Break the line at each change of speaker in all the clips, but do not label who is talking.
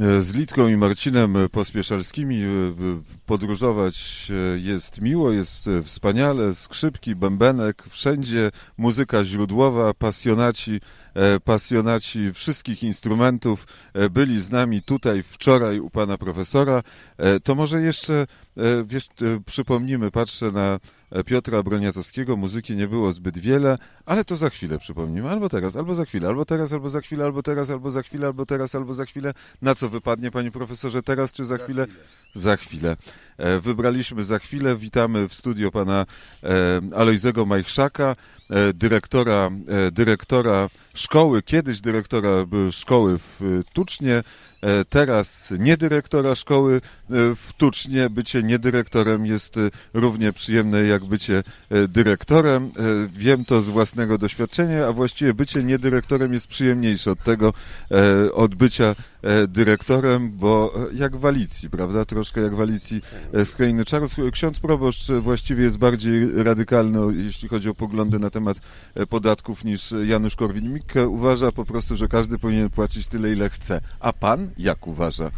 Z Litką i Marcinem Pospieszalskimi podróżować jest miło, jest wspaniale, skrzypki, bębenek, wszędzie muzyka źródłowa, pasjonaci wszystkich instrumentów byli z nami tutaj wczoraj u pana profesora. To może jeszcze przypomnimy, patrzę na Piotra Broniatowskiego, muzyki nie było zbyt wiele, ale to za chwilę przypomnimy, albo teraz, albo za chwilę, albo teraz, albo za chwilę, albo teraz, albo za chwilę, albo teraz, albo za chwilę. Na co wypadnie, panie profesorze, teraz czy za chwilę? Za chwilę. Wybraliśmy za chwilę. Witamy w studio pana Alojzego Majchrzaka, dyrektora szkoły, kiedyś dyrektora szkoły w Tucznie, teraz nie dyrektora szkoły w Tucznie. Bycie niedyrektorem jest równie przyjemne jak bycie dyrektorem. Wiem to z własnego doświadczenia, a właściwie bycie niedyrektorem jest przyjemniejsze od tego, od bycia dyrektorem, bo jak w Alicji, prawda? Troszkę jak w Alicji z Krainy Czarów. Ksiądz proboszcz właściwie jest bardziej radykalny, jeśli chodzi o poglądy na temat podatków niż Janusz Korwin-Mikke. Uważa po prostu, że każdy powinien płacić tyle, ile chce. A pan jak uważa?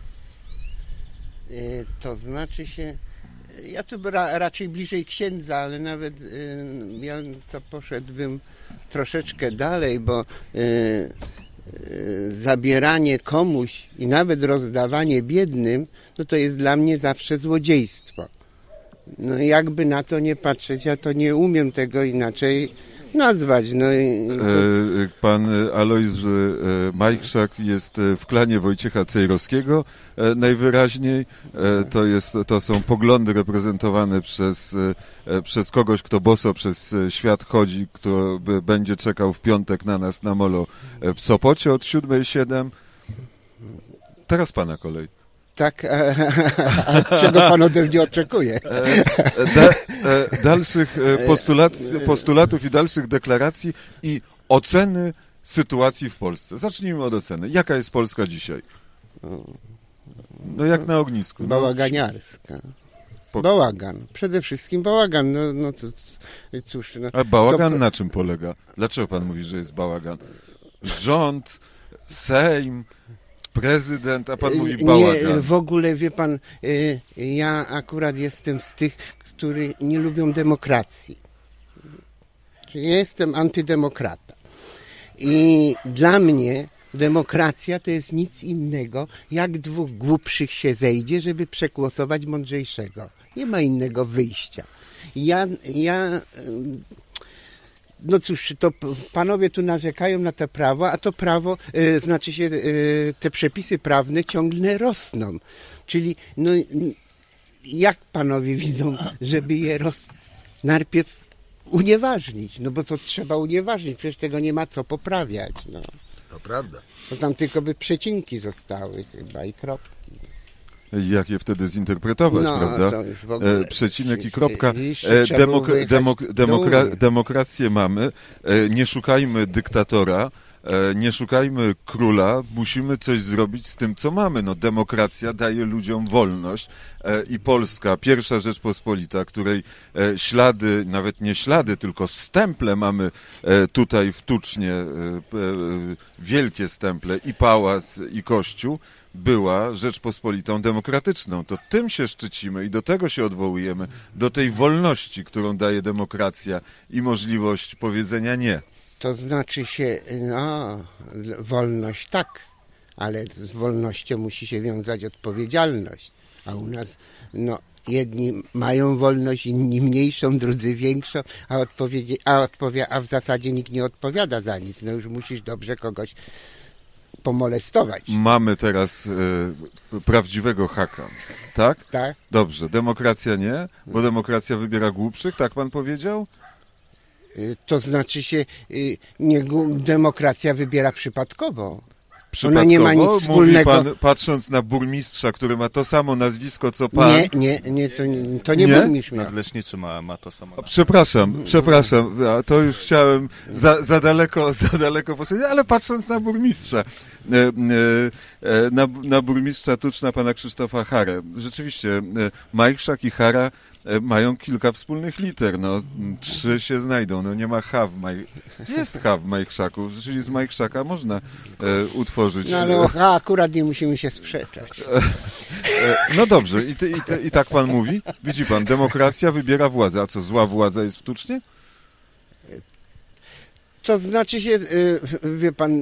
To znaczy się, ja tu raczej bliżej księdza, ale nawet ja to poszedłbym troszeczkę dalej, bo zabieranie komuś i nawet rozdawanie biednym, no to jest dla mnie zawsze złodziejstwo. No jakby na to nie patrzeć, ja to nie umiem tego inaczej nazwać.
Pan Alojzy Majchrzak jest w klanie Wojciecha Cejrowskiego najwyraźniej. To są poglądy reprezentowane przez kogoś, kto boso przez świat chodzi, kto będzie czekał w piątek na nas na molo w Sopocie od 7:07. Teraz pana kolej.
Tak, a czego pan ode mnie oczekuje?
Dalszych postulatów i dalszych deklaracji i oceny sytuacji w Polsce. Zacznijmy od oceny. Jaka jest Polska dzisiaj? No jak na ognisku.
Bałaganiarska. Bałagan. Przede wszystkim bałagan. Cóż.
A bałagan na czym polega? Dlaczego pan mówi, że jest bałagan? Rząd, Sejm, prezydent, a pan mówi bałagan.
Nie, w ogóle wie pan, ja akurat jestem z tych, którzy nie lubią demokracji. Czyli ja jestem antydemokrata. I dla mnie demokracja to jest nic innego, jak dwóch głupszych się zejdzie, żeby przegłosować mądrzejszego. Nie ma innego wyjścia. No cóż, to panowie tu narzekają na to prawo, a to prawo, znaczy się te przepisy prawne ciągle rosną. Czyli no, jak panowie widzą, żeby je najpierw unieważnić? No bo to trzeba unieważnić, przecież tego nie ma co poprawiać. No.
To prawda.
To tam tylko by przecinki zostały chyba i kropki.
Jak je wtedy zinterpretować, prawda? Przecinek i kropka. Demokrację mamy. Nie szukajmy dyktatora, nie szukajmy króla. Musimy coś zrobić z tym, co mamy. No, demokracja daje ludziom wolność i Polska, pierwsza Rzeczpospolita, której ślady, nawet nie ślady, tylko stemple mamy tutaj w Tucznie, wielkie stemple i pałac, i kościół, była Rzeczpospolitą demokratyczną. To tym się szczycimy i do tego się odwołujemy, do tej wolności, którą daje demokracja i możliwość powiedzenia nie.
To znaczy się, wolność tak, ale z wolnością musi się wiązać odpowiedzialność. A u nas, jedni mają wolność, inni mniejszą, drudzy większą, a w zasadzie nikt nie odpowiada za nic. No już musisz dobrze kogoś pomolestować.
Mamy teraz prawdziwego haka, tak?
Tak.
Dobrze, demokracja nie, bo demokracja wybiera głupszych, tak pan powiedział?
To znaczy się, demokracja wybiera przypadkowo.
Ona
nie ma nic wspólnego.
Mówi pan, patrząc na burmistrza, który ma to samo nazwisko, co pan...
To nie burmistrz miał.
Nadleśniczy ma to samo.
Przepraszam, to już chciałem za daleko posłuchać, ale patrząc na burmistrza, na burmistrza Tuczna, pana Krzysztofa Harę. Rzeczywiście, Majchrzak i Hara mają kilka wspólnych liter, no 3 się znajdą, no nie ma H jest H w Majchrzaku, czyli z Majchrzaka można utworzyć.
No ale o H akurat nie musimy się sprzeczać.
No dobrze, i tak pan mówi? Widzi pan, demokracja wybiera władzę, a co, zła władza jest w Tucznie?
To znaczy się, wie pan,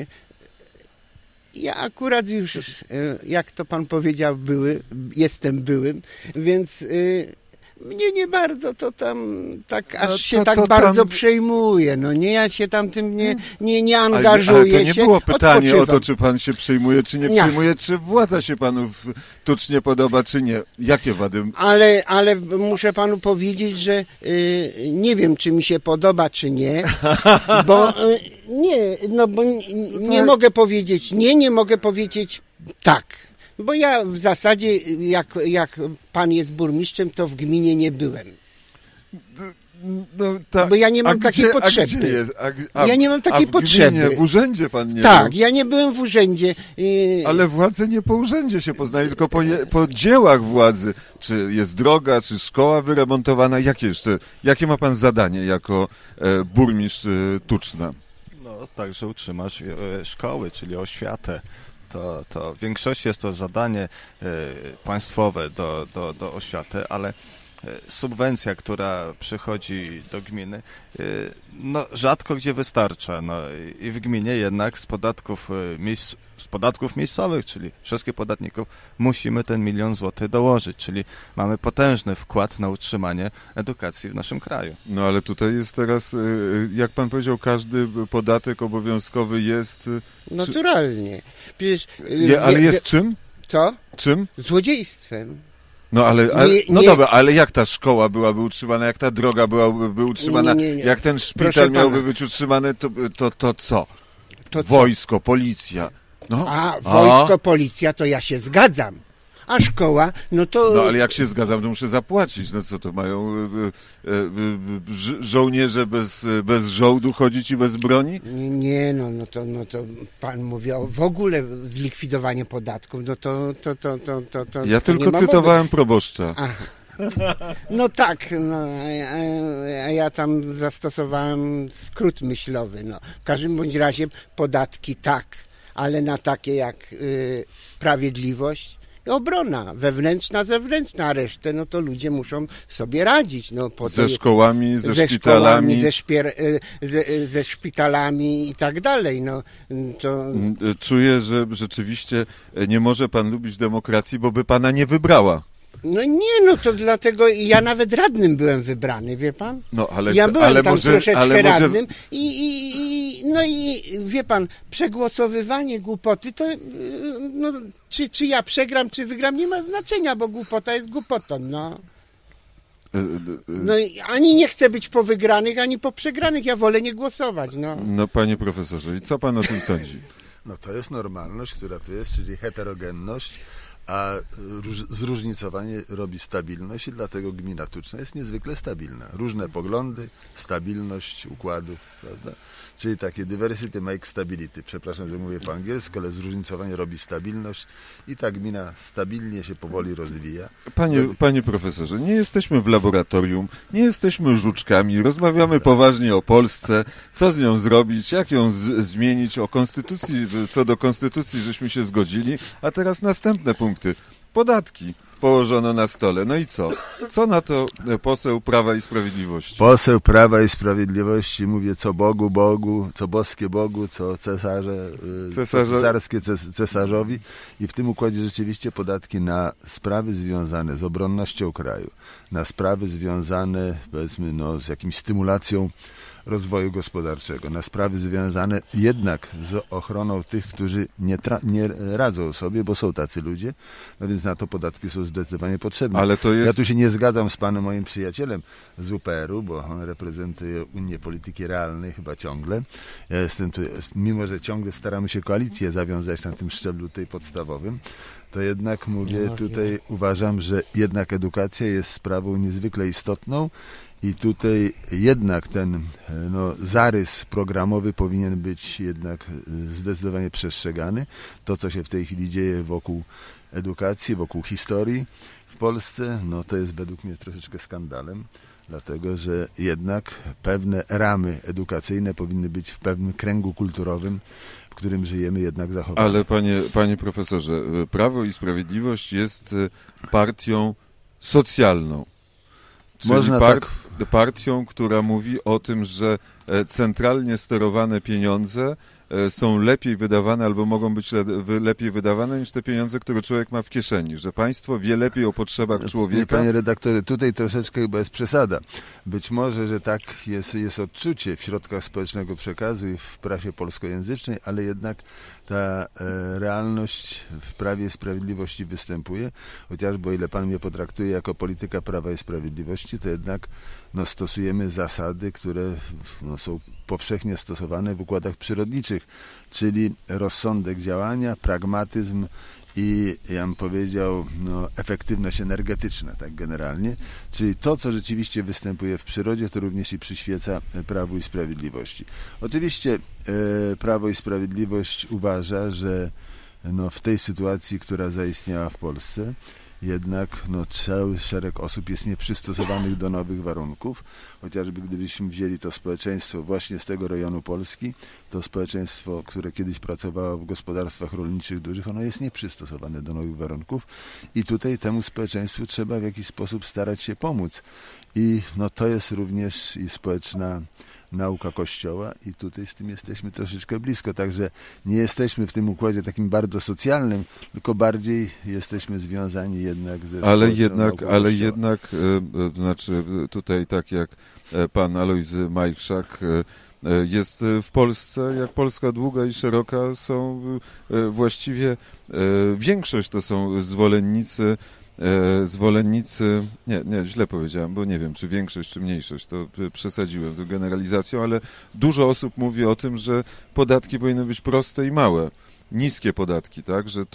ja akurat już, jak to pan powiedział, jestem byłym, więc mnie nie bardzo to tam tak aż się tak bardzo przejmuje. No nie, ja się tam tym nie angażuję.
Ale to nie było pytanie
odpoczywam.
o to, czy pan się przejmuje, czy nie przejmuje, czy władza się panu tucznie podoba, czy nie. Jakie wady?
Ale muszę panu powiedzieć, że nie wiem, czy mi się podoba, czy nie, bo nie mogę powiedzieć nie mogę powiedzieć tak. Bo ja w zasadzie, jak pan jest burmistrzem, to w gminie nie byłem. Bo ja nie mam takiej potrzeby.
Gdzie jest?
Ja nie mam takiej potrzeby.
Gminie, w urzędzie pan nie
Tak,
był.
ja nie byłem w urzędzie.
Ale władzę nie po urzędzie się poznaje, tylko po dziełach władzy. Czy jest droga, czy szkoła wyremontowana? Jakie ma pan zadanie jako burmistrz Tuczna?
No, także utrzymasz szkoły, czyli oświatę. To w większości jest to zadanie państwowe do oświaty, ale subwencja, która przychodzi do gminy, no rzadko gdzie wystarcza. No, i w gminie jednak z podatków miejscowych, czyli wszystkich podatników, musimy ten 1 000 000 złotych dołożyć, czyli mamy potężny wkład na utrzymanie edukacji w naszym kraju.
No ale tutaj jest teraz, jak pan powiedział, każdy podatek obowiązkowy jest...
Naturalnie. Przecież,
ale jest czym?
Co?
Czym?
Złodziejstwem.
No ale dobra, ale jak ta szkoła byłaby utrzymana, jak ta droga byłaby utrzymana, jak ten szpital miałby być utrzymany, to co? Wojsko, policja.
Wojsko, policja, to ja się zgadzam. A szkoła, no to...
No ale jak się zgadzam, to muszę zapłacić. No co to mają żołnierze bez żołdu chodzić i bez broni?
Nie, no to pan mówi o w ogóle zlikwidowanie podatków, no to
ja tylko cytowałem proboszcza.
Aha. No tak, a ja tam zastosowałem skrót myślowy. No. W każdym bądź razie podatki tak, ale na takie jak sprawiedliwość i obrona wewnętrzna, zewnętrzna, a resztę no to ludzie muszą sobie radzić. No,
ze szkołami, ze szpitalami.
Ze szpitalami i tak dalej. No, to...
Czuję, że rzeczywiście nie może pan lubić demokracji, bo by pana nie wybrała.
No nie, no to dlatego ja nawet radnym byłem wybrany, wie pan?
No,
ja byłem tam troszeczkę radnym i wie pan, przegłosowywanie głupoty to no, czy ja przegram, czy wygram, nie ma znaczenia, bo głupota jest głupotą, no. No ani nie chcę być po wygranych, ani po przegranych, ja wolę nie głosować, no.
No panie profesorze, i co pan o tym sądzi?
No to jest normalność, która tu jest, czyli heterogenność, a zróżnicowanie robi stabilność i dlatego gmina Tuczna jest niezwykle stabilna. Różne poglądy, stabilność układu, prawda? Czyli takie diversity make stability. Przepraszam, że mówię po angielsku, ale zróżnicowanie robi stabilność i ta gmina stabilnie się powoli rozwija.
Panie profesorze, nie jesteśmy w laboratorium, nie jesteśmy żuczkami, rozmawiamy poważnie o Polsce, co z nią zrobić, jak ją zmienić, o konstytucji, co do konstytucji żeśmy się zgodzili, a teraz następne punkty. Podatki położono na stole. No i co? Co na to poseł Prawa i Sprawiedliwości?
Poseł Prawa i Sprawiedliwości, mówię, co Bogu, co boskie Bogu, co cesarskie cesarzowi. I w tym układzie rzeczywiście podatki na sprawy związane z obronnością kraju, na sprawy związane, powiedzmy, no, z jakimś stymulacją rozwoju gospodarczego, na sprawy związane jednak z ochroną tych, którzy nie radzą sobie, bo są tacy ludzie, no więc na to podatki są zdecydowanie potrzebne.
Ale to jest...
Ja tu się nie zgadzam z panem moim przyjacielem z UPR-u, bo on reprezentuje Unię Polityki Realnej chyba ciągle. Ja jestem tu, mimo że ciągle staramy się koalicję zawiązać na tym szczeblu tej podstawowym, to jednak mówię, tutaj uważam, że jednak edukacja jest sprawą niezwykle istotną i tutaj jednak ten zarys programowy powinien być jednak zdecydowanie przestrzegany. To, co się w tej chwili dzieje wokół edukacji, wokół historii w Polsce, no to jest według mnie troszeczkę skandalem, dlatego że jednak pewne ramy edukacyjne powinny być w pewnym kręgu kulturowym, w którym żyjemy, jednak zachowane.
Ale panie profesorze, Prawo i Sprawiedliwość jest partią socjalną. Czyli
można tak
partią, która mówi o tym, że centralnie sterowane pieniądze są lepiej wydawane albo mogą być lepiej wydawane niż te pieniądze, które człowiek ma w kieszeni, że państwo wie lepiej o potrzebach człowieka.
Panie redaktorze, tutaj troszeczkę chyba jest przesada. Być może, że tak jest odczucie w środkach społecznego przekazu i w prasie polskojęzycznej, ale jednak ta realność w Prawie i Sprawiedliwości występuje, chociażby o ile pan mnie potraktuje jako polityka Prawa i Sprawiedliwości, to jednak stosujemy zasady, które są powszechnie stosowane w układach przyrodniczych, czyli rozsądek działania, pragmatyzm i, ja bym powiedział, efektywność energetyczna, tak generalnie. Czyli to, co rzeczywiście występuje w przyrodzie, to również i przyświeca Prawu i Sprawiedliwości. Oczywiście Prawo i Sprawiedliwość uważa, że w tej sytuacji, która zaistniała w Polsce, jednak cały szereg osób jest nieprzystosowanych do nowych warunków. Chociażby gdybyśmy wzięli to społeczeństwo właśnie z tego rejonu Polski, to społeczeństwo, które kiedyś pracowało w gospodarstwach rolniczych dużych, ono jest nieprzystosowane do nowych warunków i tutaj temu społeczeństwu trzeba w jakiś sposób starać się pomóc. I to jest również i społeczna nauka Kościoła i tutaj z tym jesteśmy troszeczkę blisko, także nie jesteśmy w tym układzie takim bardzo socjalnym, tylko bardziej jesteśmy związani jednak ze społeczną nauką Kościoła.
Ale jednak, znaczy tutaj tak jak pan Alojzy Majchrzak jest w Polsce, jak Polska długa i szeroka, są właściwie większość to są zwolennicy, nie, źle powiedziałem, bo nie wiem, czy większość, czy mniejszość, to przesadziłem tą generalizacją, ale dużo osób mówi o tym, że podatki powinny być proste i małe. Niskie podatki, tak, że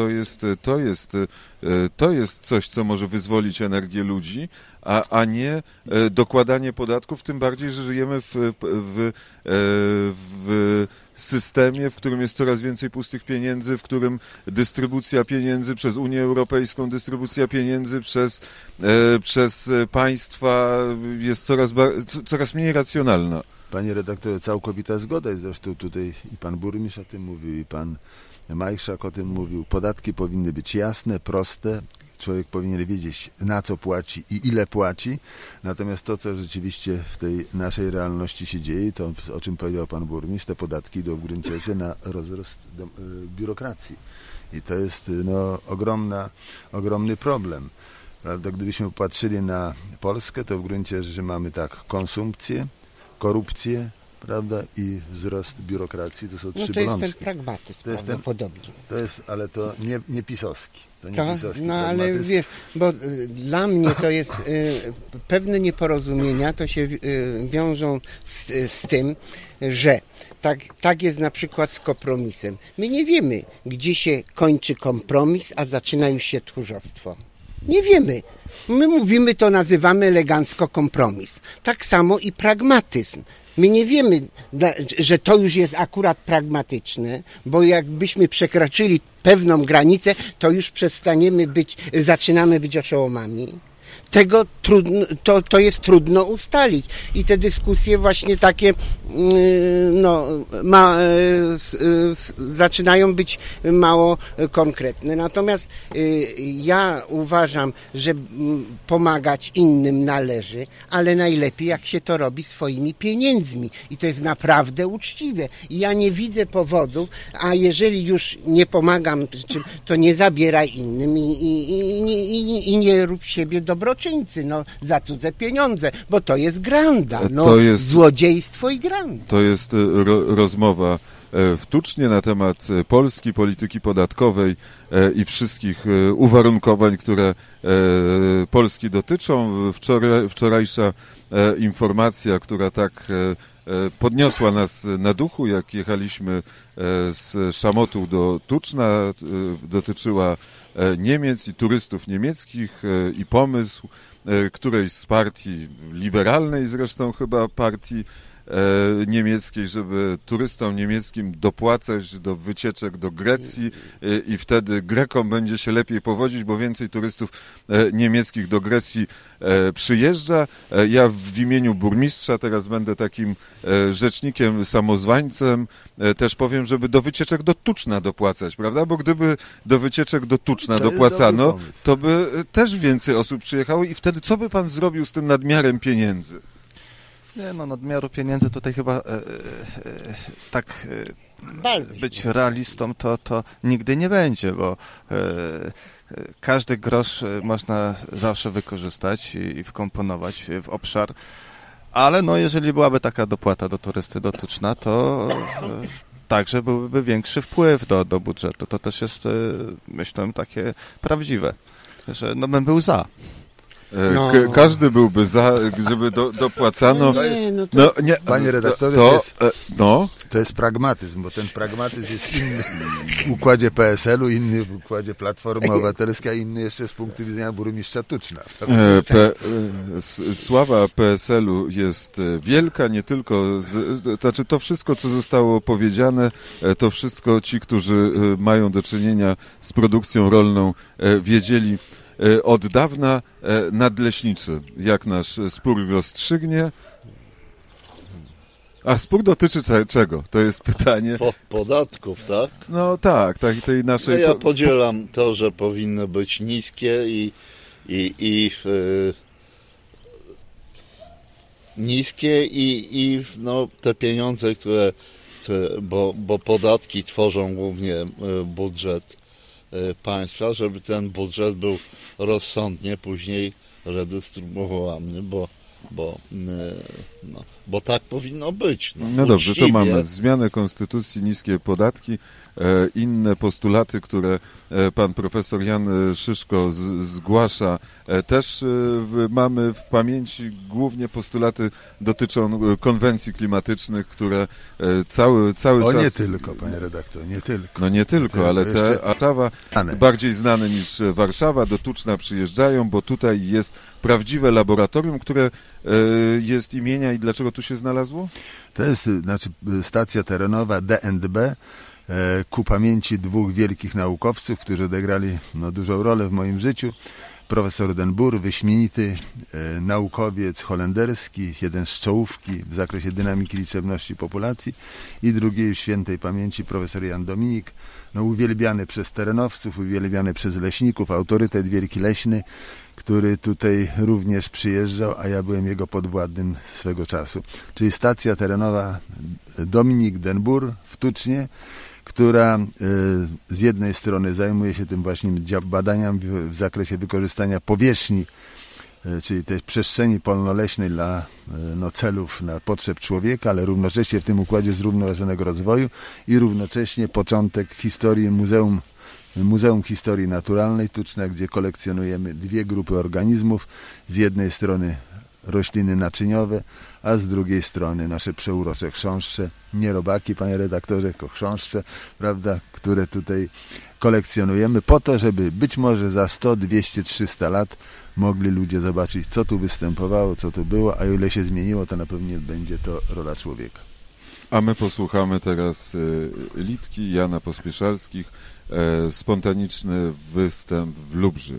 to jest coś, co może wyzwolić energię ludzi, a nie dokładanie podatków, tym bardziej, że żyjemy w systemie, w którym jest coraz więcej pustych pieniędzy, w którym dystrybucja pieniędzy przez Unię Europejską, dystrybucja pieniędzy przez państwa jest coraz mniej racjonalna.
Panie redaktorze, całkowita zgoda i zresztą tutaj i pan burmistrz o tym mówił, i pan Majchrzak o tym mówił. Podatki powinny być jasne, proste. Człowiek powinien wiedzieć, na co płaci i ile płaci. Natomiast to, co rzeczywiście w tej naszej realności się dzieje, to o czym powiedział pan burmistrz, te podatki idą w gruncie rzeczy na rozrost biurokracji. I to jest ogromny problem. Prawda? Gdybyśmy popatrzyli na Polskę, to w gruncie rzeczy mamy tak konsumpcję, korupcję, prawda, i wzrost biurokracji, to są trzy bolączki.
To jest ten pragmatyzm prawdopodobnie.
Ale to nie pisowski.
Ale wiesz, bo dla mnie to jest pewne nieporozumienia, to się wiążą z tym, że tak jest na przykład z kompromisem. My nie wiemy, gdzie się kończy kompromis, a zaczyna już się tchórzostwo. Nie wiemy. My mówimy, to nazywamy elegancko kompromis. Tak samo i pragmatyzm. My nie wiemy, że to już jest akurat pragmatyczne, bo jakbyśmy przekroczyli pewną granicę, to już zaczynamy być oszołomami. Tego to jest trudno ustalić i te dyskusje właśnie takie zaczynają być mało konkretne. Natomiast ja uważam, że pomagać innym należy, ale najlepiej jak się to robi swoimi pieniędzmi i to jest naprawdę uczciwe. I ja nie widzę powodów, a jeżeli już nie pomagam, to nie zabieraj innym i nie rób siebie dobroczyńcy za cudze pieniądze, bo to jest granda, to jest złodziejstwo i granda.
To jest rozmowa w Tucznie na temat Polski, polityki podatkowej i wszystkich uwarunkowań, które Polski dotyczą. Wczorajsza informacja, która tak podniosła nas na duchu, jak jechaliśmy z Szamotuł do Tuczna, dotyczyła Niemiec i turystów niemieckich i pomysł którejś z partii liberalnej, zresztą chyba partii niemieckiej, żeby turystom niemieckim dopłacać do wycieczek do Grecji i wtedy Grekom będzie się lepiej powodzić, bo więcej turystów niemieckich do Grecji przyjeżdża. Ja w imieniu burmistrza teraz będę takim rzecznikiem, samozwańcem, też powiem, żeby do wycieczek do Tuczna dopłacać, prawda? Bo gdyby do wycieczek do Tuczna dopłacano, to by też więcej osób przyjechało i wtedy co by pan zrobił z tym nadmiarem pieniędzy?
Nie, no nadmiaru pieniędzy tutaj chyba być realistą to nigdy nie będzie, bo każdy grosz można zawsze wykorzystać i wkomponować w obszar, ale no jeżeli byłaby taka dopłata do turysty do Tuczna, to także byłby większy wpływ do budżetu. To też jest, myślę, takie prawdziwe, że no bym był za.
No. Każdy byłby za, żeby dopłacano.
Panie redaktorze, to jest pragmatyzm, bo ten pragmatyzm jest inny w układzie PSL-u, inny w układzie Platformy Obywatelskiej, a inny jeszcze z punktu widzenia burmistrza Tuczna.
Sława PSL-u jest wielka, nie tylko, znaczy to wszystko, co zostało powiedziane, to wszystko ci, którzy mają do czynienia z produkcją rolną, wiedzieli od dawna. Nadleśniczy, jak nasz spór rozstrzygnie. A spór dotyczy czego? To jest pytanie.
Podatków, tak?
No tak, tej naszej...
No ja podzielam to, że powinny być niskie i no, te pieniądze, bo podatki tworzą głównie budżet państwa, żeby ten budżet był rozsądnie później redystrybuowany, bo tak powinno być.
No dobrze, to mamy zmianę konstytucji, niskie podatki, inne postulaty, które pan profesor Jan Szyszko zgłasza. Też mamy w pamięci głównie postulaty dotyczą konwencji klimatycznych, które cały czas...
nie tylko, panie redaktor, nie tylko.
No nie tylko, ale te Warszawa, bardziej znane niż Warszawa, do Tuczna przyjeżdżają, bo tutaj jest prawdziwe laboratorium, które jest imienia i dlaczego tu się znalazło?
To jest stacja terenowa DNB, ku pamięci dwóch wielkich naukowców, którzy odegrali dużą rolę w moim życiu. Profesor Den Boer, wyśmienity naukowiec holenderski, jeden z czołówki w zakresie dynamiki liczebności populacji, i drugi w świętej pamięci profesor Jan Dominik, uwielbiany przez terenowców, uwielbiany przez leśników, autorytet wielki leśny, który tutaj również przyjeżdżał, a ja byłem jego podwładnym swego czasu. Czyli stacja terenowa Dominik Den Boer w Tucznie, która z jednej strony zajmuje się tym właśnie badaniami w zakresie wykorzystania powierzchni, czyli tej przestrzeni polnoleśnej dla celów, na potrzeb człowieka, ale równocześnie w tym układzie zrównoważonego rozwoju i równocześnie początek historii Muzeum Historii Naturalnej Tuczna, gdzie kolekcjonujemy dwie grupy organizmów. Z jednej strony rośliny naczyniowe, a z drugiej strony nasze przeurocze chrząszcze, nie robaki, panie redaktorze, tylko chrząszcze, prawda, które tutaj kolekcjonujemy po to, żeby być może za 100, 200, 300 lat mogli ludzie zobaczyć, co tu występowało, co tu było, a o ile się zmieniło, to na pewno będzie to rola człowieka.
A my posłuchamy teraz Litki Jana Pospieszalskich, spontaniczny występ w Lubrzy.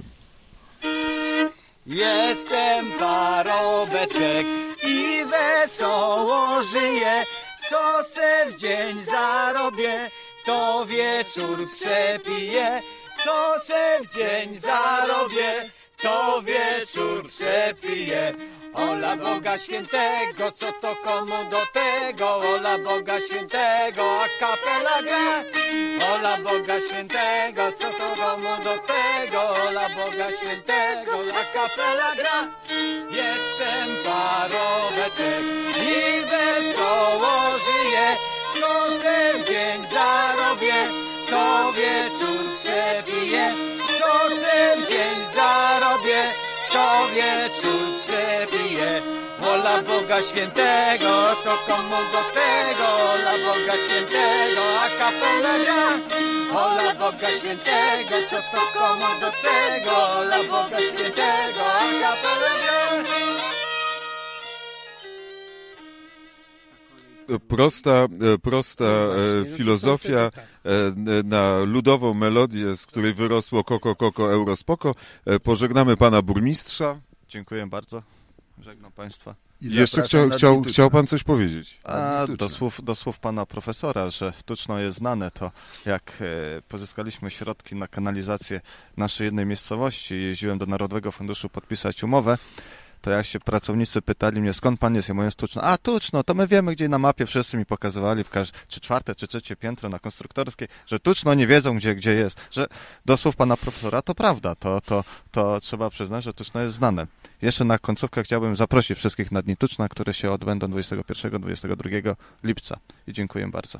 Jestem parobeczek i wesoło żyję, co se w dzień zarobię, to wieczór przepiję, co se w dzień zarobię, to wieczór przepiję. Ola Boga Świętego, co to komu do tego? Ola Boga Świętego, a kapela gra. Ola Boga Świętego, co to komu do tego? Ola Boga Świętego, a kapela gra. Jestem parobeczek i wesoło żyję, co se w dzień zarobię, to wieczór przebiję. Co se w dzień zarobię, to wieczór przebije. Ola Boga Świętego, co komu do tego? Ola Boga Świętego, a kapela gra. Ola Boga Świętego, co to komu do tego? Ola Boga Świętego, a kapela gra.
Prosta filozofia na ludową melodię, z której wyrosło koko, eurospoko. Pożegnamy pana burmistrza.
Dziękuję bardzo. Żegnam państwa.
Jeszcze chciał pan coś powiedzieć?
Do słów pana profesora, że Tuczno jest znane, to jak pozyskaliśmy środki na kanalizację naszej jednej miejscowości, jeździłem do Narodowego Funduszu podpisać umowę, to jak się pracownicy pytali mnie, skąd pan jest, ja mówię z Tuczno. A Tuczno, to my wiemy, gdzie na mapie, wszyscy mi pokazywali, czy czwarte, czy trzecie piętro na Konstruktorskiej, że Tuczno nie wiedzą, gdzie jest. Że do słów pana profesora to prawda, to trzeba przyznać, że Tuczno jest znane. Jeszcze na końcówkę chciałbym zaprosić wszystkich na Dni Tuczna, które się odbędą 21-22 lipca. I dziękuję bardzo.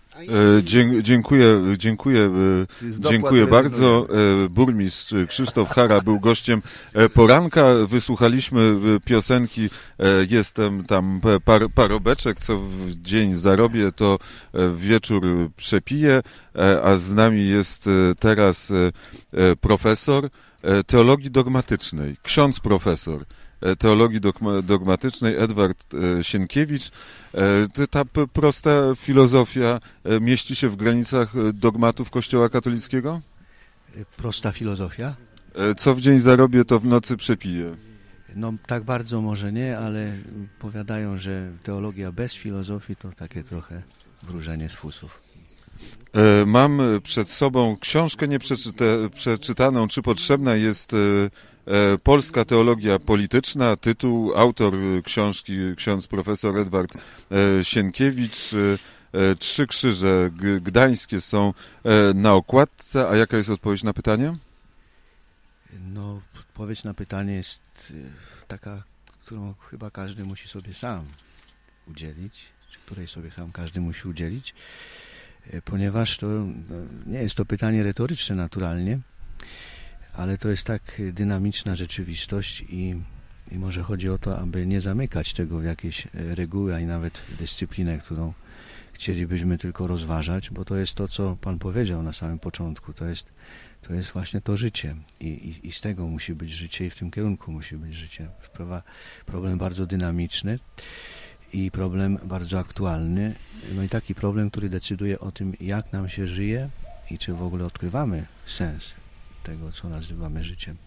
Dziękuję bardzo. Burmistrz Krzysztof Hara był gościem poranka. Wysłuchaliśmy piosenki Jestem tam parobeczek, co w dzień zarobię, to w wieczór przepiję, a z nami jest teraz profesor teologii dogmatycznej, ksiądz profesor teologii dogmatycznej Edward Sienkiewicz. Ta prosta filozofia mieści się w granicach dogmatów Kościoła katolickiego?
Prosta filozofia?
Co w dzień zarobię, to w nocy przepiję.
No tak bardzo może nie, ale powiadają, że teologia bez filozofii to takie trochę wróżenie z fusów.
Mam przed sobą książkę przeczytaną, czy potrzebna jest Polska teologia polityczna. Tytuł, autor książki, ksiądz profesor Edward Sienkiewicz. 3 krzyże gdańskie są na okładce. A jaka jest odpowiedź na pytanie?
No, odpowiedź na pytanie jest taka, którą chyba każdy musi sobie sam udzielić, czy której sobie sam każdy musi udzielić, ponieważ to nie jest to pytanie retoryczne naturalnie, ale to jest tak dynamiczna rzeczywistość i może chodzi o to, aby nie zamykać tego w jakieś reguły, a i nawet dyscyplinę, którą chcielibyśmy tylko rozważać, bo to jest to, co Pan powiedział na samym początku, to jest właśnie to życie i z tego musi być życie i w tym kierunku musi być życie. Problem bardzo dynamiczny i problem bardzo aktualny, no i taki problem, który decyduje o tym, jak nam się żyje i czy w ogóle odkrywamy sens tego, co nazywamy życiem.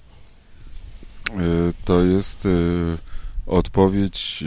To jest odpowiedź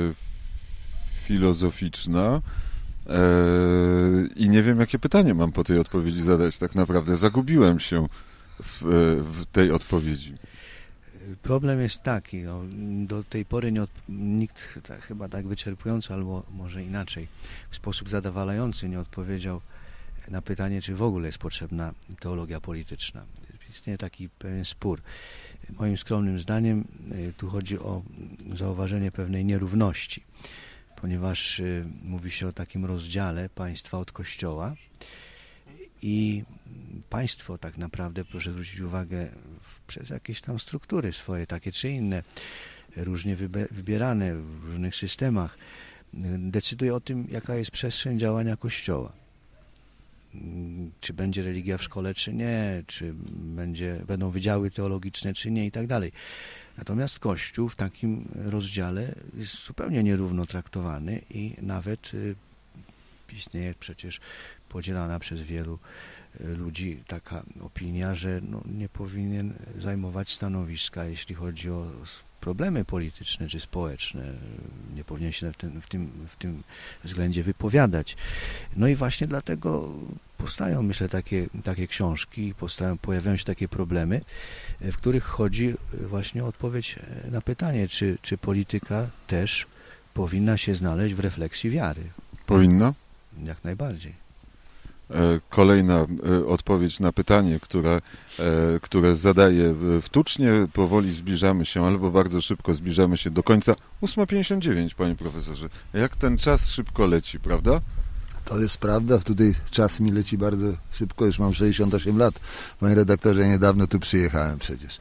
filozoficzna i nie wiem, jakie pytanie mam po tej odpowiedzi zadać. Tak naprawdę zagubiłem się w tej odpowiedzi.
Problem jest taki, do tej pory nikt chyba tak wyczerpująco, albo może inaczej, w sposób zadowalający nie odpowiedział na pytanie, czy w ogóle jest potrzebna teologia polityczna. Istnieje taki pewien spór. Moim skromnym zdaniem tu chodzi o zauważenie pewnej nierówności, ponieważ mówi się o takim rozdziale państwa od Kościoła i państwo tak naprawdę, proszę zwrócić uwagę, przez jakieś tam struktury swoje, takie czy inne, różnie wybierane w różnych systemach, decyduje o tym, jaka jest przestrzeń działania Kościoła. Czy będzie religia w szkole, czy nie, czy będą wydziały teologiczne, czy nie i tak dalej. Natomiast Kościół w takim rozdziale jest zupełnie nierówno traktowany i nawet istnieje przecież podzielana przez wielu ludzi taka opinia, że nie powinien zajmować stanowiska, jeśli chodzi o problemy polityczne czy społeczne. Nie powinien się w tym względzie wypowiadać. No i właśnie dlatego powstają, myślę, takie książki, pojawiają się takie problemy, w których chodzi właśnie o odpowiedź na pytanie, czy polityka też powinna się znaleźć w refleksji wiary.
Powinna?
Jak najbardziej.
Kolejna odpowiedź na pytanie, które zadaję w Tucznie. Powoli zbliżamy się, albo bardzo szybko zbliżamy się do końca. 8:59, panie profesorze. Jak ten czas szybko leci, prawda?
To jest prawda, tutaj czas mi leci bardzo szybko, już mam 68 lat. Panie redaktorze, niedawno tu przyjechałem przecież.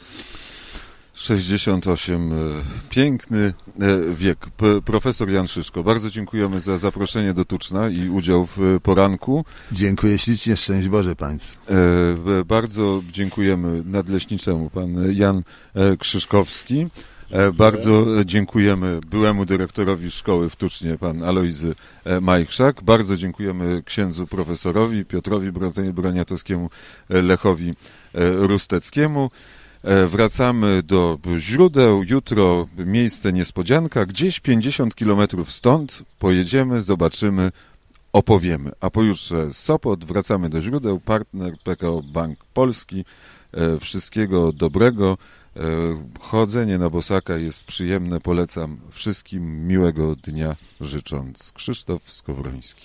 68, piękny wiek. Profesor Jan Szyszko, bardzo dziękujemy za zaproszenie do Tuczna i udział w poranku.
Dziękuję ślicznie, szczęść Boże Państwu.
Bardzo dziękujemy nadleśniczemu, pan Jan Krzyszkowski. Bardzo dziękujemy byłemu dyrektorowi szkoły w Tucznie, pan Alojzy Majchrzak. Bardzo dziękujemy księdzu profesorowi Piotrowi Broniatowskiemu, Lechowi Rusteckiemu. Wracamy do źródeł. Jutro miejsce niespodzianka. Gdzieś 50 kilometrów stąd pojedziemy, zobaczymy, opowiemy. A pojutrze Sopot, wracamy do źródeł. Partner PKO Bank Polski. Wszystkiego dobrego. Chodzenie na bosaka jest przyjemne. Polecam wszystkim miłego dnia życząc. Krzysztof Skowroński.